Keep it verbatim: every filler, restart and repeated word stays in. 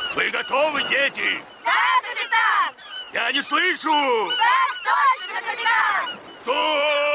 Вы готовы, дети? Да, капитан! Я не слышу! Так точно, капитан! Кто?